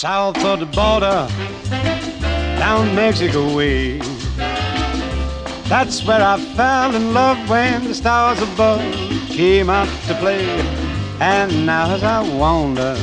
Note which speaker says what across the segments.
Speaker 1: south of the border, down Mexico way. That's where I fell in love when the stars above came out to play. And now as I wander...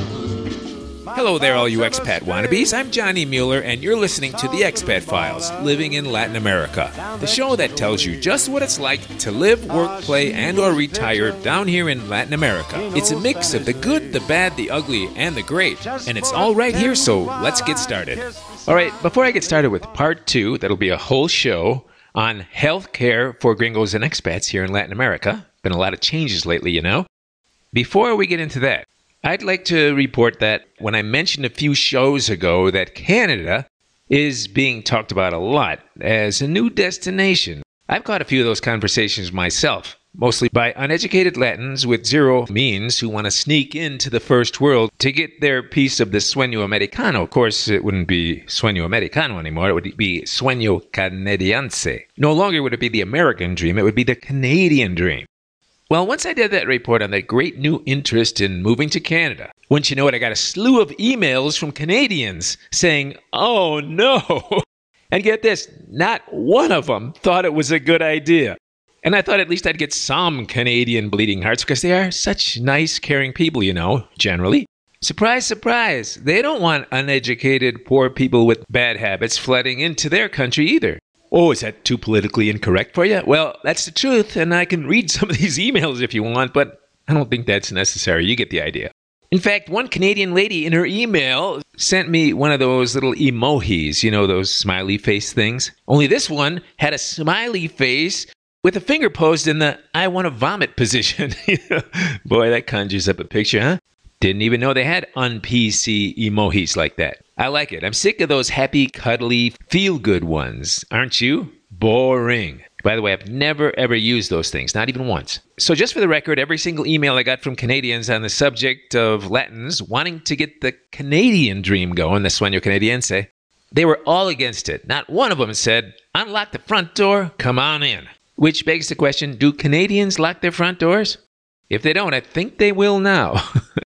Speaker 2: Hello there, all you expat wannabes. I'm Johnny Mueller, and you're listening to The Expat Files, Living in Latin America, the show that tells you just what it's like to live, work, play, and or retire down here in Latin America. It's a mix of the good, the bad, the ugly, and the great, and it's all right here, so let's get started. All right, before I get started with part 2, that'll be a whole show on health care for gringos and expats here in Latin America. Been a lot of changes lately, you know. Before we get into that, I'd like to report that when I mentioned a few shows ago that Canada is being talked about a lot as a new destination, I've caught a few of those conversations myself, mostly by uneducated Latins with zero means who want to sneak into the first world to get their piece of the sueño americano. Of course, it wouldn't be sueño americano anymore. It would be sueño canadiense. No longer would it be the American dream. It would be the Canadian dream. Well, once I did that report on that great new interest in moving to Canada, wouldn't you know it, I got a slew of emails from Canadians saying, oh no. And get this, not one of them thought it was a good idea. And I thought at least I'd get some Canadian bleeding hearts because they are such nice, caring people, you know, generally. Surprise, surprise, they don't want uneducated, poor people with bad habits flooding into their country either. Oh, is that too politically incorrect for you? Well, that's the truth, and I can read some of these emails if you want, but I don't think that's necessary. You get the idea. In fact, one Canadian lady in her email sent me one of those little emojis, you know, those smiley face things. Only this one had a smiley face with a finger posed in the I want to vomit position. Boy, that conjures up a picture, huh? Didn't even know they had un-PC emojis like that. I like it. I'm sick of those happy, cuddly, feel-good ones. Aren't you? Boring. By the way, I've never, ever used those things. Not even once. So just for the record, every single email I got from Canadians on the subject of Latins wanting to get the Canadian dream going, the sueño canadiense, they were all against it. Not one of them said, unlock the front door, come on in. Which begs the question, do Canadians lock their front doors? If they don't, I think they will now.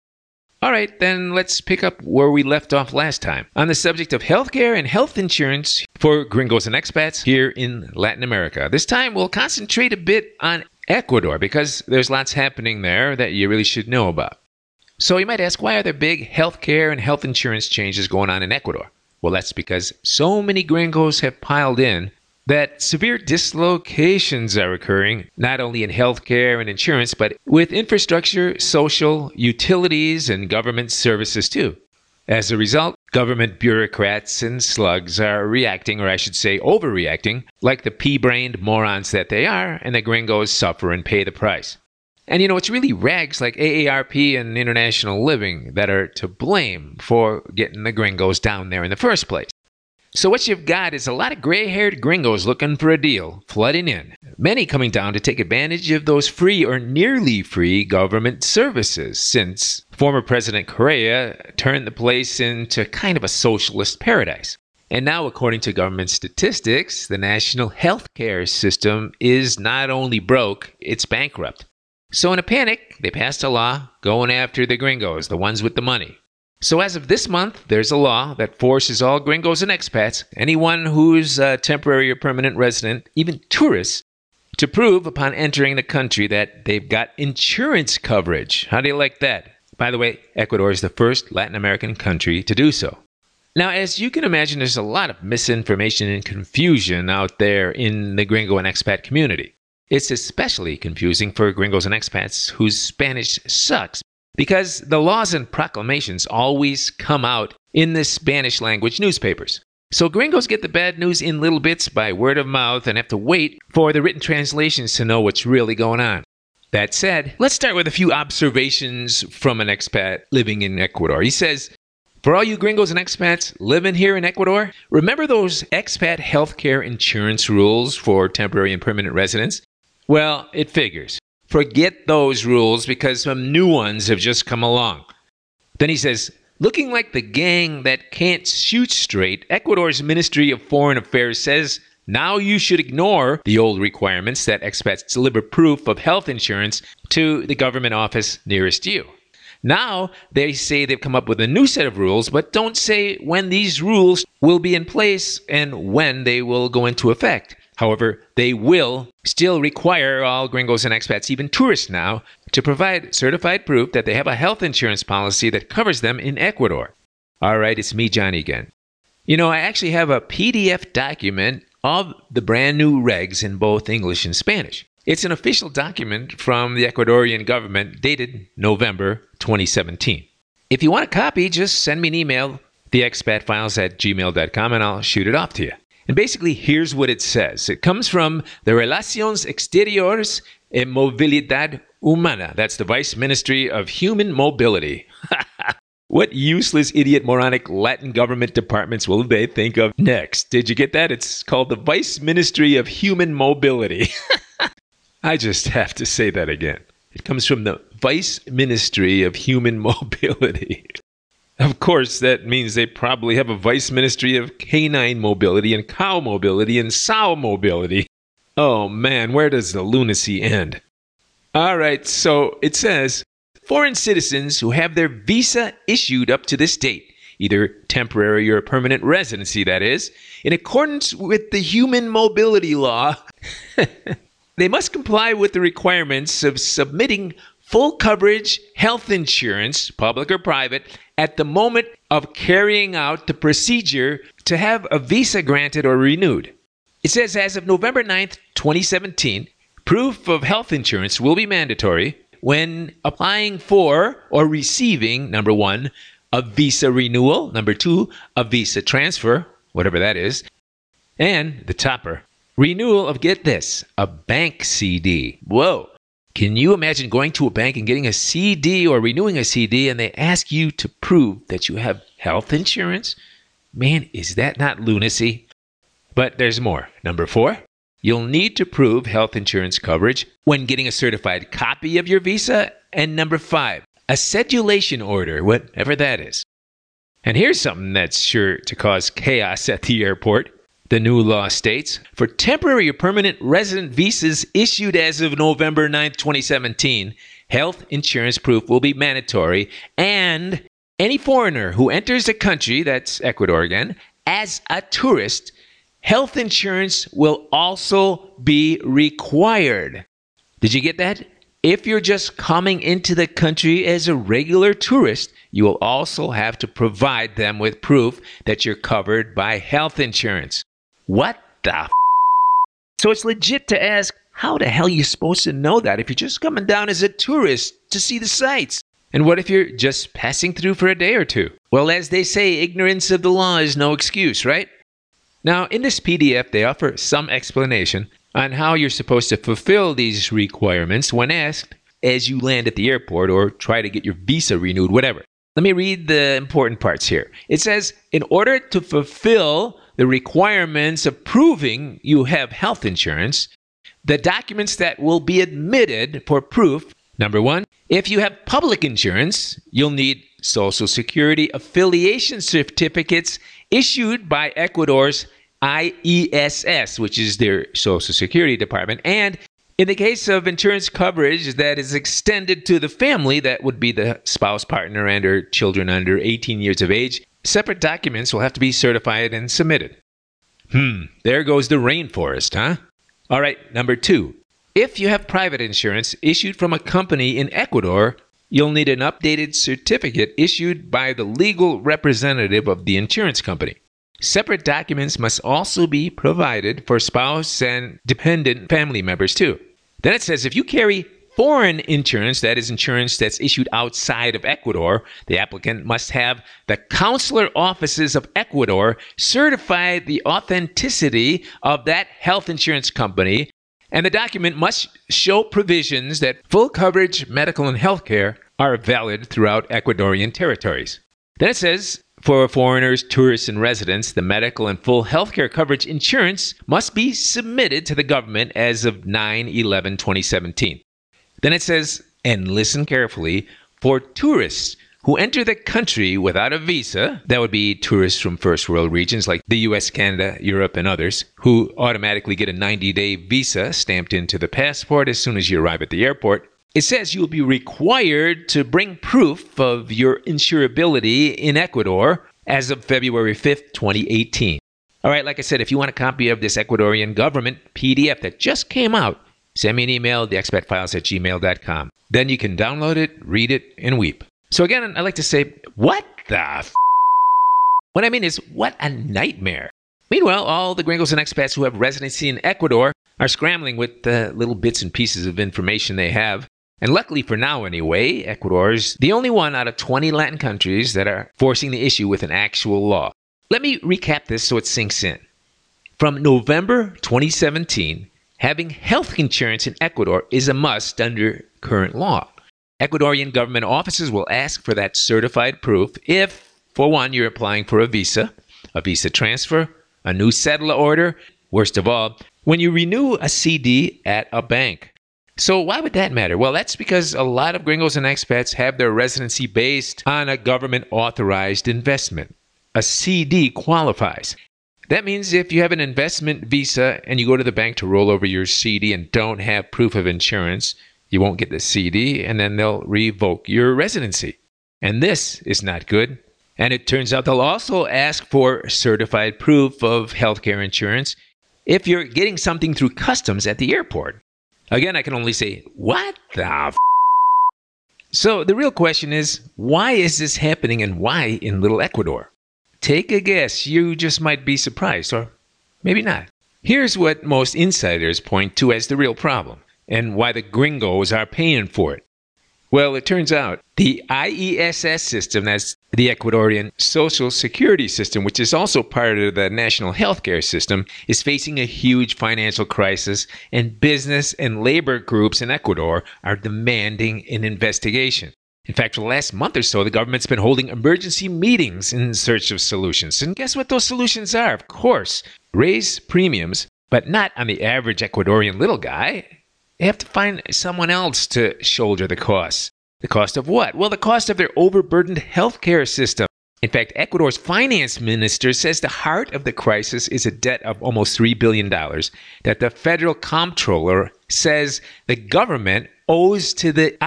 Speaker 2: All right, then let's pick up where we left off last time, on the subject of healthcare and health insurance for gringos and expats here in Latin America. This time we'll concentrate a bit on Ecuador because there's lots happening there that you really should know about. So you might ask, why are there big healthcare and health insurance changes going on in Ecuador? Well, that's because so many gringos have piled in that severe dislocations are occurring, not only in healthcare and insurance, but with infrastructure, social, utilities, and government services too. As a result, government bureaucrats and slugs are reacting, or I should say overreacting, like the pea-brained morons that they are, and the gringos suffer and pay the price. And you know, it's really rags like AARP and International Living that are to blame for getting the gringos down there in the first place. So what you've got is a lot of gray-haired gringos looking for a deal, flooding in. Many coming down to take advantage of those free or nearly free government services, since former President Correa turned the place into kind of a socialist paradise. And now, according to government statistics, the national health care system is not only broke, it's bankrupt. So in a panic, they passed a law going after the gringos, the ones with the money. So as of this month, there's a law that forces all gringos and expats, anyone who's a temporary or permanent resident, even tourists, to prove upon entering the country that they've got insurance coverage. How do you like that? By the way, Ecuador is the first Latin American country to do so. Now, as you can imagine, there's a lot of misinformation and confusion out there in the gringo and expat community. It's especially confusing for gringos and expats whose Spanish sucks, because the laws and proclamations always come out in the Spanish language newspapers. So gringos get the bad news in little bits by word of mouth and have to wait for the written translations to know what's really going on. That said, let's start with a few observations from an expat living in Ecuador. He says, for all you gringos and expats living here in Ecuador, remember those expat healthcare insurance rules for temporary and permanent residents? Well, it figures. Forget those rules because some new ones have just come along. Then he says, looking like the gang that can't shoot straight, Ecuador's Ministry of Foreign Affairs says now you should ignore the old requirements that expats deliver proof of health insurance to the government office nearest you. Now, they say they've come up with a new set of rules, but don't say when these rules will be in place and when they will go into effect. However, they will still require all gringos and expats, even tourists now, to provide certified proof that they have a health insurance policy that covers them in Ecuador. All right, it's me, Johnny, again. I actually have a PDF document of the brand new regs in both English and Spanish. It's an official document from the Ecuadorian government dated November 2017. If you want a copy, just send me an email, theexpatfiles@gmail.com, and I'll shoot it off to you. And basically, here's what it says. It comes from the Relaciones Exteriores y Movilidad Humana. That's the Vice Ministry of Human Mobility. What useless, idiot, moronic Latin government departments will they think of next? Did you get that? It's called the Vice Ministry of Human Mobility. I just have to say that again. It comes from the Vice Ministry of Human Mobility. Of course, that means they probably have a Vice Ministry of Canine Mobility and Cow Mobility and Sow Mobility. Oh man, where does the lunacy end? All right, so it says, foreign citizens who have their visa issued up to this date, either temporary or permanent residency, that is, in accordance with the Human Mobility Law, they must comply with the requirements of submitting full coverage health insurance, public or private, at the moment of carrying out the procedure to have a visa granted or renewed. It says as of November 9th, 2017, proof of health insurance will be mandatory when applying for or receiving, number 1, a visa renewal, number 2, a visa transfer, whatever that is, and the topper, renewal of, get this, a bank CD. Whoa. Can you imagine going to a bank and getting a CD or renewing a CD and they ask you to prove that you have health insurance? Man, is that not lunacy? But there's more. Number 4, you'll need to prove health insurance coverage when getting a certified copy of your visa. And number 5, a cedulation order, whatever that is. And here's something that's sure to cause chaos at the airport. The new law states, for temporary or permanent resident visas issued as of November 9th, 2017, health insurance proof will be mandatory, and any foreigner who enters the country, that's Ecuador again, as a tourist, health insurance will also be required. Did you get that? If you're just coming into the country as a regular tourist, you will also have to provide them with proof that you're covered by health insurance. What the f***? So it's legit to ask, how the hell are you supposed to know that if you're just coming down as a tourist to see the sights? And what if you're just passing through for a day or two? Well, as they say, ignorance of the law is no excuse, right? Now, in this PDF, they offer some explanation on how you're supposed to fulfill these requirements when asked as you land at the airport or try to get your visa renewed, whatever. Let me read the important parts here. It says, in order to fulfill the requirements of proving you have health insurance, the documents that will be admitted for proof, number 1, if you have public insurance, you'll need Social Security affiliation certificates issued by Ecuador's IESS, which is their Social Security department, and in the case of insurance coverage that is extended to the family, that would be the spouse, partner, and or children under 18 years of age, separate documents will have to be certified and submitted. There goes the rainforest, huh? All right, number 2. If you have private insurance issued from a company in Ecuador, you'll need an updated certificate issued by the legal representative of the insurance company. Separate documents must also be provided for spouse and dependent family members too. Then it says if you carry foreign insurance, that is insurance that's issued outside of Ecuador, the applicant must have the consular offices of Ecuador certify the authenticity of that health insurance company, and the document must show provisions that full coverage medical and health care are valid throughout Ecuadorian territories. Then it says, for foreigners, tourists, and residents, the medical and full healthcare coverage insurance must be submitted to the government as of 9/11/2017. Then it says, and listen carefully, for tourists who enter the country without a visa, that would be tourists from first world regions like the US, Canada, Europe, and others, who automatically get a 90-day visa stamped into the passport as soon as you arrive at the airport. It says you'll be required to bring proof of your insurability in Ecuador as of February 5th, 2018. All right, like I said, if you want a copy of this Ecuadorian government PDF that just came out, send me an email, theexpatfiles@gmail.com. Then you can download it, read it, and weep. So again, I like to say, what the f***? What I mean is, what a nightmare. Meanwhile, all the gringos and expats who have residency in Ecuador are scrambling with the little bits and pieces of information they have. And luckily for now anyway, Ecuador is the only one out of 20 Latin countries that are forcing the issue with an actual law. Let me recap this so it sinks in. From November 2017, having health insurance in Ecuador is a must under current law. Ecuadorian government offices will ask for that certified proof if, for one, you're applying for a visa transfer, a new settler order, worst of all, when you renew a CD at a bank. So why would that matter? Well, that's because a lot of gringos and expats have their residency based on a government-authorized investment. A CD qualifies. That means if you have an investment visa and you go to the bank to roll over your CD and don't have proof of insurance, you won't get the CD and then they'll revoke your residency. And this is not good. And it turns out they'll also ask for certified proof of healthcare insurance if you're getting something through customs at the airport. Again, I can only say, what the f***? So the real question is, why is this happening and why in little Ecuador? Take a guess. You just might be surprised, or maybe not. Here's what most insiders point to as the real problem, and why the gringos are paying for it. Well, it turns out the IESS system, that's the Ecuadorian Social Security System, which is also part of the national healthcare system, is facing a huge financial crisis, and business and labor groups in Ecuador are demanding an investigation. In fact, for the last month or so, the government's been holding emergency meetings in search of solutions. And guess what those solutions are? Of course, raise premiums, but not on the average Ecuadorian little guy. They have to find someone else to shoulder the costs. The cost of what? Well, the cost of their overburdened healthcare system. In fact, Ecuador's finance minister says the heart of the crisis is a debt of almost $3 billion that the federal comptroller says the government owes to the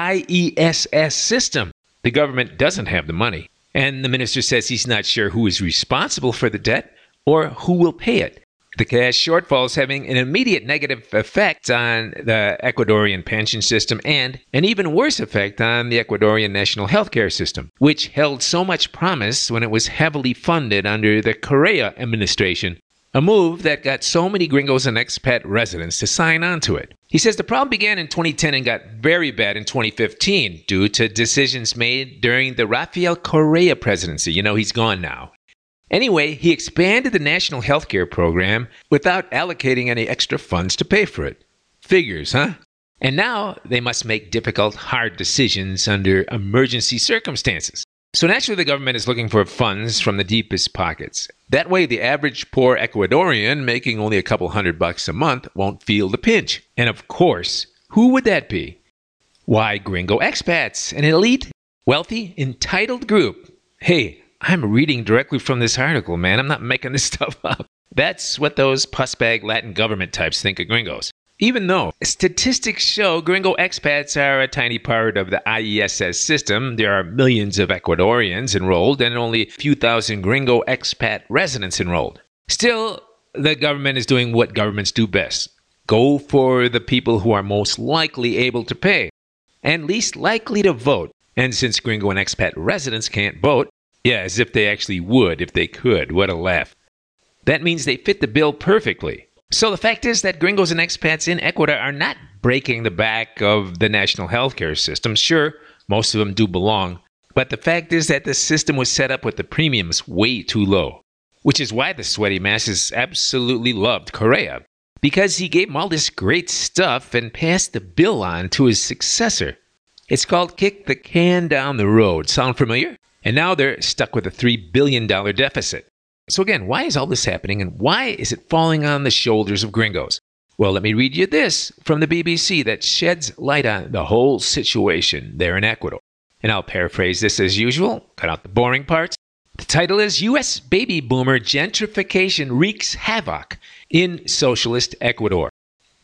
Speaker 2: IESS system. The government doesn't have the money. And the minister says he's not sure who is responsible for the debt or who will pay it. The cash shortfall is having an immediate negative effect on the Ecuadorian pension system and an even worse effect on the Ecuadorian national healthcare system, which held so much promise when it was heavily funded under the Correa administration, a move that got so many gringos and expat residents to sign on to it. He says the problem began in 2010 and got very bad in 2015 due to decisions made during the Rafael Correa presidency. You know, he's gone now. Anyway, he expanded the national healthcare program without allocating any extra funds to pay for it. Figures, huh? And now they must make difficult, hard decisions under emergency circumstances. So naturally, the government is looking for funds from the deepest pockets. That way, the average poor Ecuadorian making only a couple $100 a month won't feel the pinch. And of course, who would that be? Why, gringo expats, an elite, wealthy, entitled group. Hey, I'm reading directly from this article, man. I'm not making this stuff up. That's what those pussbag Latin government types think of gringos. Even though statistics show gringo expats are a tiny part of the IESS system, there are millions of Ecuadorians enrolled and only a few thousand gringo expat residents enrolled. Still, the government is doing what governments do best. Go for the people who are most likely able to pay and least likely to vote. And since gringo and expat residents can't vote, yeah, as if they actually would if they could. What a laugh. That means they fit the bill perfectly. So the fact is that gringos and expats in Ecuador are not breaking the back of the national healthcare system. Sure, most of them do belong. But the fact is that the system was set up with the premiums way too low. Which is why the sweaty masses absolutely loved Correa. Because he gave them all this great stuff and passed the bill on to his successor. It's called kick the can down the road. Sound familiar? And now they're stuck with a $3 billion deficit. So again, why is all this happening and why is it falling on the shoulders of gringos? Well, let me read you this from the BBC that sheds light on the whole situation there in Ecuador. And I'll paraphrase this as usual, cut out the boring parts. The title is U.S. Baby Boomer Gentrification Wreaks Havoc in Socialist Ecuador.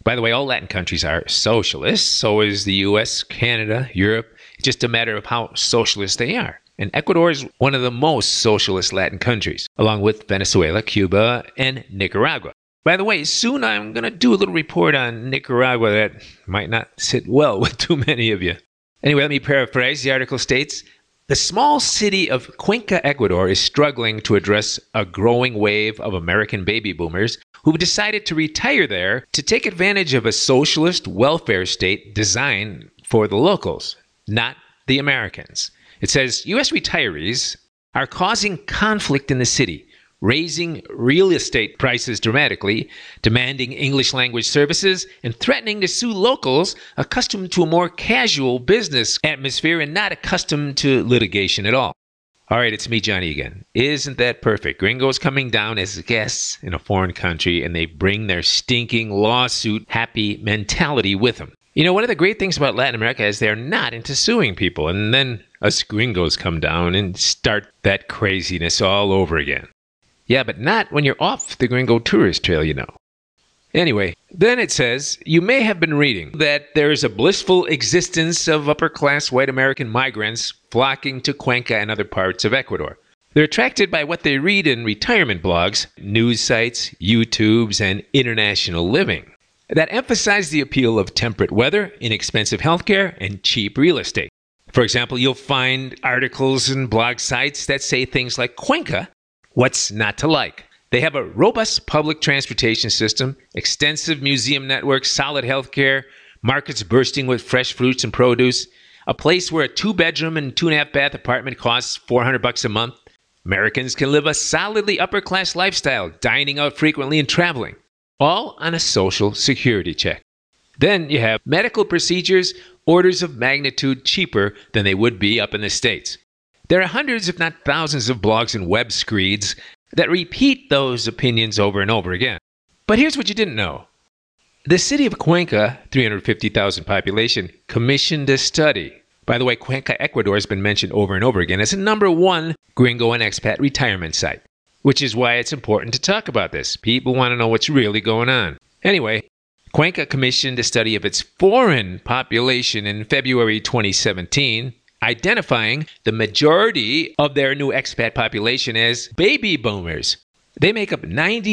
Speaker 2: By the way, all Latin countries are socialist. So is the US, Canada, Europe. It's just a matter of how socialist they are. And Ecuador is one of the most socialist Latin countries, along with Venezuela, Cuba, and Nicaragua. By the way, soon I'm going to do a little report on Nicaragua that might not sit well with too many of you. Anyway, let me paraphrase. The article states, the small city of Cuenca, Ecuador is struggling to address a growing wave of American baby boomers who've decided to retire there to take advantage of a socialist welfare state designed for the locals, not the Americans. It says, U.S. retirees are causing conflict in the city, raising real estate prices dramatically, demanding English language services, and threatening to sue locals accustomed to a more casual business atmosphere and not accustomed to litigation at all. All right, it's me, Johnny, again. Isn't that perfect? Gringos coming down as guests in a foreign country, and they bring their stinking lawsuit-happy mentality with them. You know, one of the great things about Latin America is they're not into suing people, and then us gringos come down and start that craziness all over again. Yeah, but not when you're off the gringo tourist trail, you know. Anyway, then it says, you may have been reading that there is a blissful existence of upper-class white American migrants flocking to Cuenca and other parts of Ecuador. They're attracted by what they read in retirement blogs, news sites, YouTubes, and international living that emphasize the appeal of temperate weather, inexpensive healthcare, and cheap real estate. For example, you'll find articles and blog sites that say things like, Cuenca, what's not to like? They have a robust public transportation system, extensive museum network, solid healthcare, markets bursting with fresh fruits and produce, a place where a 2-bedroom and 2.5-bath apartment costs $400 a month. Americans can live a solidly upper-class lifestyle, dining out frequently and traveling, all on a social security check. Then you have medical procedures orders of magnitude cheaper than they would be up in the States. There are hundreds, if not thousands, of blogs and web screeds that repeat those opinions over and over again. But here's what you didn't know. The city of Cuenca, 350,000 population, commissioned a study. By the way, Cuenca, Ecuador has been mentioned over and over again as a #1 gringo and expat retirement site, which is why it's important to talk about this. People want to know what's really going on. Anyway, Cuenca commissioned a study of its foreign population in February 2017, identifying the majority of their new expat population as baby boomers. They make up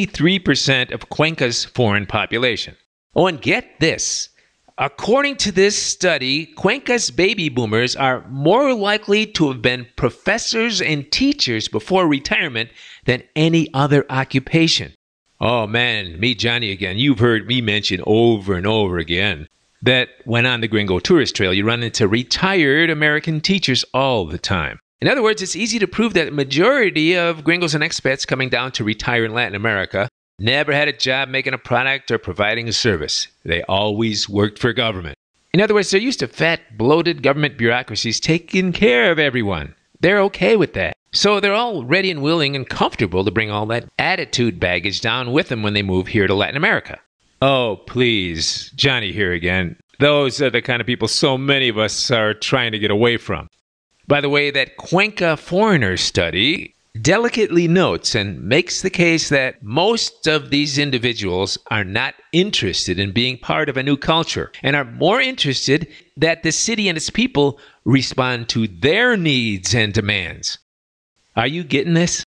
Speaker 2: 93% of Cuenca's foreign population. Oh, and get this. According to this study, Cuenca's baby boomers are more likely to have been professors and teachers before retirement than any other occupation. Oh man, me Johnny again. You've heard me mention over and over again that when on the Gringo Tourist Trail, you run into retired American teachers all the time. In other words, it's easy to prove that the majority of gringos and expats coming down to retire in Latin America never had a job making a product or providing a service. They always worked for government. In other words, they're used to fat, bloated government bureaucracies taking care of everyone. They're okay with that. So they're all ready and willing and comfortable to bring all that attitude baggage down with them when they move here to Latin America. Oh, please. Johnny here again. Those are the kind of people so many of us are trying to get away from. By the way, that Cuenca foreigner study delicately notes and makes the case that most of these individuals are not interested in being part of a new culture and are more interested that the city and its people respond to their needs and demands. Are you getting this?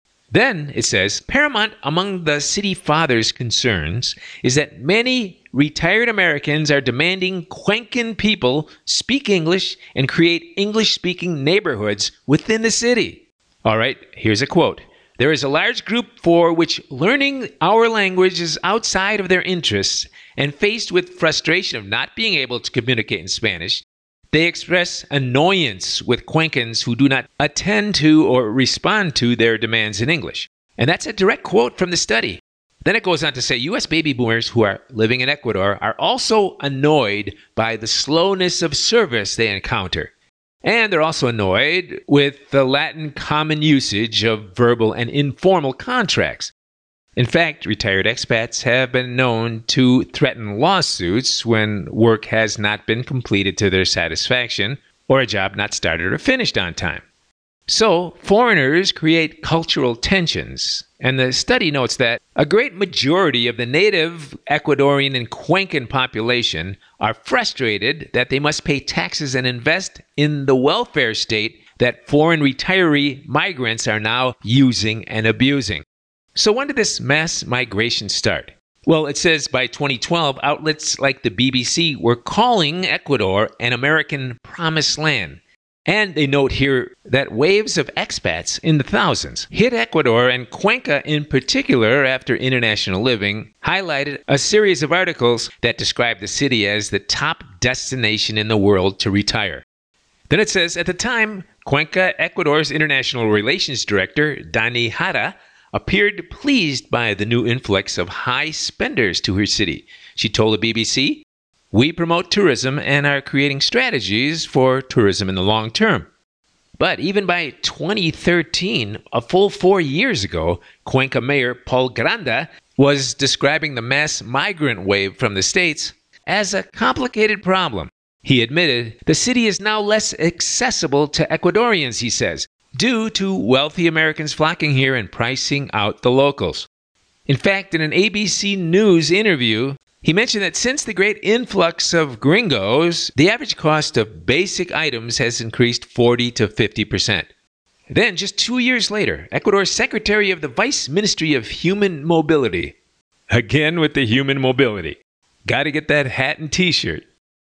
Speaker 2: Then it says, paramount among the city fathers' concerns is that many retired Americans are demanding Cuencan people speak English and create English-speaking neighborhoods within the city. All right, here's a quote. There is a large group for which learning our language is outside of their interests, and faced with frustration of not being able to communicate in Spanish, they express annoyance with Cuencans who do not attend to or respond to their demands in English. And that's a direct quote from the study. Then it goes on to say U.S. baby boomers who are living in Ecuador are also annoyed by the slowness of service they encounter. And they're also annoyed with the Latin common usage of verbal and informal contracts. In fact, retired expats have been known to threaten lawsuits when work has not been completed to their satisfaction or a job not started or finished on time. So, foreigners create cultural tensions, And the study notes that a great majority of the native Ecuadorian and Cuencan population are frustrated that they must pay taxes and invest in the welfare state that foreign retiree migrants are now using and abusing. So when did this mass migration start? Well, it says by 2012, outlets like the BBC were calling Ecuador an American promised land. And they note here that waves of expats in the thousands hit Ecuador, and Cuenca in particular, after International Living highlighted a series of articles that described the city as the top destination in the world to retire. Then it says, at the time, Cuenca, Ecuador's International Relations Director, Dani Jara, appeared pleased by the new influx of high spenders to her city. She told the BBC, "We promote tourism and are creating strategies for tourism in the long term." But even by 2013, a full 4 years ago, Cuenca Mayor Paul Granda was describing the mass migrant wave from the States as a complicated problem. He admitted the city is now less accessible to Ecuadorians, he says, due to wealthy Americans flocking here and pricing out the locals. In fact, in an ABC News interview, he mentioned that since the great influx of gringos, the average cost of basic items has increased 40 to 50%. Then, just 2 years later, Ecuador's Secretary of the Vice Ministry of Human Mobility. Again with the human mobility. Gotta get that hat and t-shirt.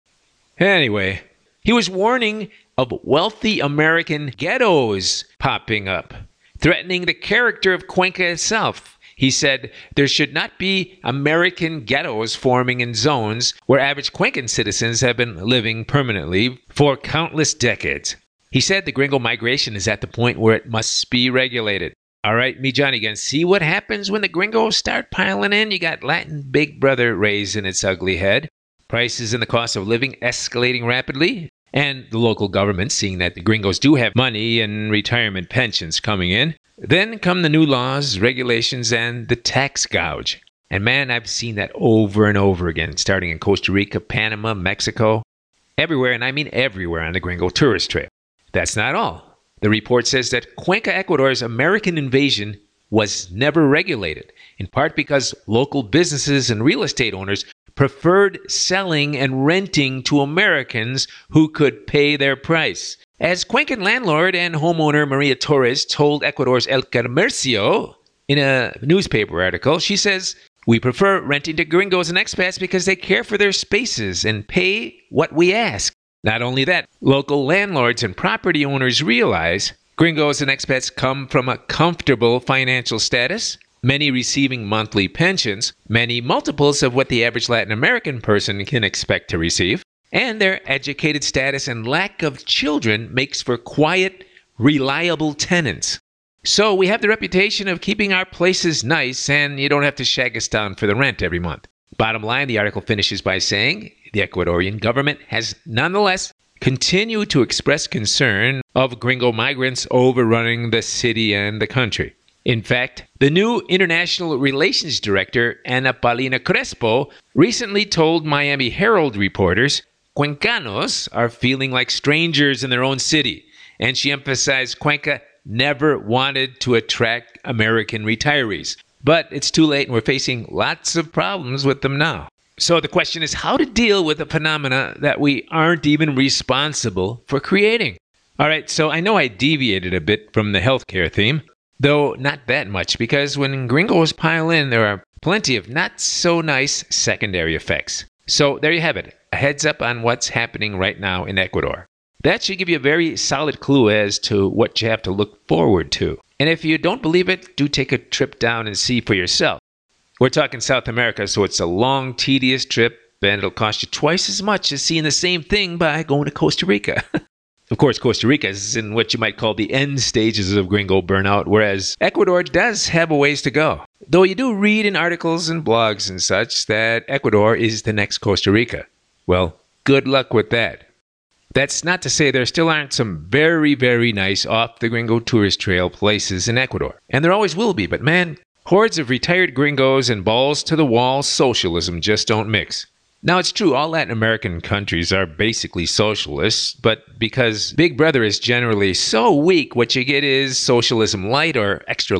Speaker 2: Anyway, he was warning of wealthy American ghettos popping up, threatening the character of Cuenca itself. He said there should not be American ghettos forming in zones where average Cuencan citizens have been living permanently for countless decades. He said the gringo migration is at the point where it must be regulated. All right, me Johnny again. See what happens when the gringos start piling in? You got Latin Big Brother raising its ugly head. Prices and the cost of living escalating rapidly. And the local government seeing that the gringos do have money and retirement pensions coming in. Then come the new laws, regulations, and the tax gouge. And man, I've seen that over and over again, starting in Costa Rica, Panama, Mexico, everywhere, and I mean everywhere on the gringo tourist trail. That's not all. The report says that Cuenca, Ecuador's American invasion was never regulated, in part because local businesses and real estate owners preferred selling and renting to Americans who could pay their price. As Cuencan landlord and homeowner Maria Torres told Ecuador's El Comercio in a newspaper article, she says, "We prefer renting to gringos and expats because they care for their spaces and pay what we ask." Not only that, local landlords and property owners realize gringos and expats come from a comfortable financial status, many receiving monthly pensions, many multiples of what the average Latin American person can expect to receive. And their educated status and lack of children makes for quiet, reliable tenants. So we have the reputation of keeping our places nice, and you don't have to shag us down for the rent every month. Bottom line, the article finishes by saying the Ecuadorian government has nonetheless continued to express concern of gringo migrants overrunning the city and the country. In fact, the new International Relations Director, Ana Paulina Crespo, recently told Miami Herald reporters Cuencanos are feeling like strangers in their own city, and she emphasized Cuenca never wanted to attract American retirees. But it's too late, and we're facing lots of problems with them now. So the question is how to deal with a phenomena that we aren't even responsible for creating. All right, so I know I deviated a bit from the healthcare theme, though not that much, because when gringos pile in, there are plenty of not so nice secondary effects. So there you have it. A heads up on what's happening right now in Ecuador. That should give you a very solid clue as to what you have to look forward to. And if you don't believe it, do take a trip down and see for yourself. We're talking South America, so it's a long, tedious trip, and it'll cost you twice as much as seeing the same thing by going to Costa Rica. Of course, Costa Rica is in what you might call the end stages of gringo burnout, whereas Ecuador does have a ways to go. Though you do read in articles and blogs and such that Ecuador is the next Costa Rica. Well, good luck with that. That's not to say there still aren't some very, very nice off-the-gringo tourist trail places in Ecuador. And there always will be, but man, hordes of retired gringos and balls-to-the-wall socialism just don't mix. Now, it's true, all Latin American countries are basically socialists, but because Big Brother is generally so weak, what you get is socialism light or extra light.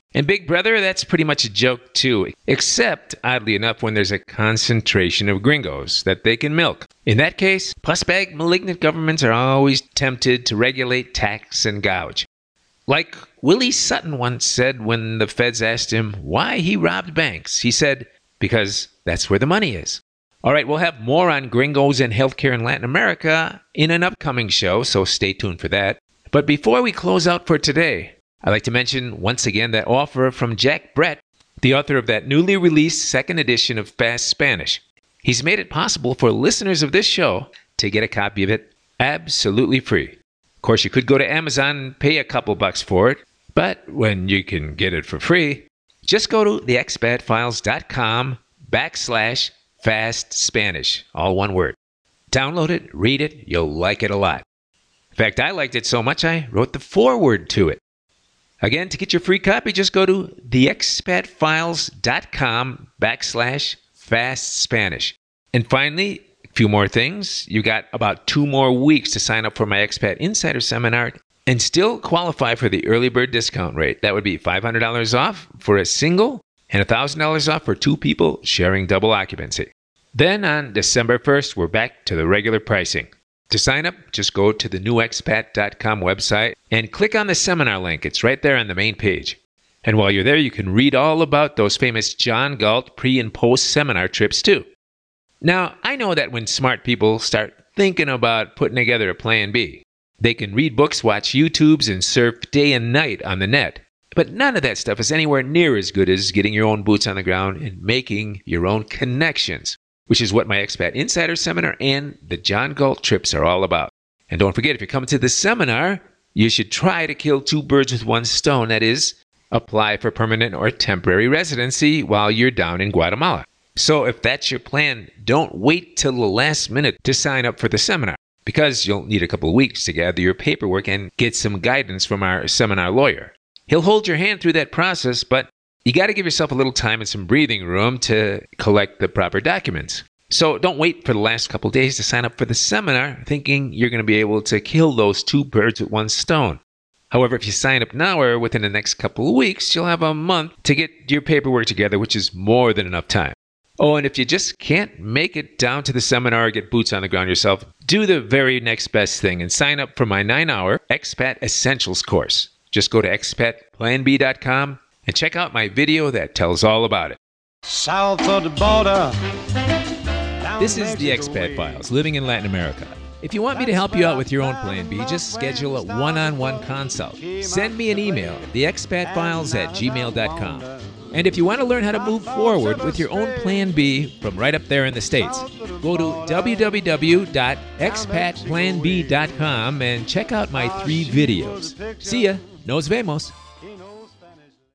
Speaker 2: And Big Brother, that's pretty much a joke too, except, oddly enough, when there's a concentration of gringos that they can milk. In that case, pussbag malignant governments are always tempted to regulate, tax, and gouge. Like Willie Sutton once said when the feds asked him why he robbed banks. He said, because that's where the money is. All right, we'll have more on gringos and healthcare in Latin America in an upcoming show, so stay tuned for that. But before we close out for today, I'd like to mention once again that offer from Jack Brett, the author of that newly released second edition of Fast Spanish. He's made it possible for listeners of this show to get a copy of it absolutely free. Of course, you could go to Amazon and pay a couple bucks for it, but when you can get it for free, just go to theexpatfiles.com/Fast Spanish, all one word. Download it, read it, you'll like it a lot. In fact, I liked it so much I wrote the foreword to it. Again, to get your free copy, just go to theexpatfiles.com/Fast Spanish. And finally, a few more things. You got about 2 more weeks to sign up for my Expat Insider Seminar and still qualify for the early bird discount rate. That would be $500 off for a single and $1,000 off for 2 people sharing double occupancy. Then on December 1st, we're back to the regular pricing. To sign up, just go to the newexpat.com website and click on the seminar link. It's right there on the main page. And while you're there, you can read all about those famous John Galt pre- and post-seminar trips too. Now, I know that when smart people start thinking about putting together a plan B, they can read books, watch YouTubes, and surf day and night on the net. But none of that stuff is anywhere near as good as getting your own boots on the ground and making your own connections, which is what my Expat Insider Seminar and the John Galt trips are all about. And don't forget, if you're coming to the seminar, you should try to kill 2 birds with 1 stone. That is, apply for permanent or temporary residency while you're down in Guatemala. So if that's your plan, don't wait till the last minute to sign up for the seminar, because you'll need a couple of weeks to gather your paperwork and get some guidance from our seminar lawyer. He'll hold your hand through that process, but you got to give yourself a little time and some breathing room to collect the proper documents. So don't wait for the last couple of days to sign up for the seminar thinking you're going to be able to kill those 2 birds with 1 stone. However, if you sign up now or within the next couple of weeks, you'll have a month to get your paperwork together, which is more than enough time. Oh, and if you just can't make it down to the seminar or get boots on the ground yourself, do the very next best thing and sign up for my 9-hour Expat Essentials course. Just go to expatplanb.com and check out my video that tells all about it.
Speaker 1: South of the border.
Speaker 2: This is the Expat Files, living in Latin America. If you want me to help you out with your own Plan B, just schedule a one-on-one consult. Send me an email, theexpatfiles@gmail.com. And if you want to learn how to move forward with your own Plan B from right up there in the States, go to www.expatplanb.com and check out my 3 videos. See ya. Nos vemos.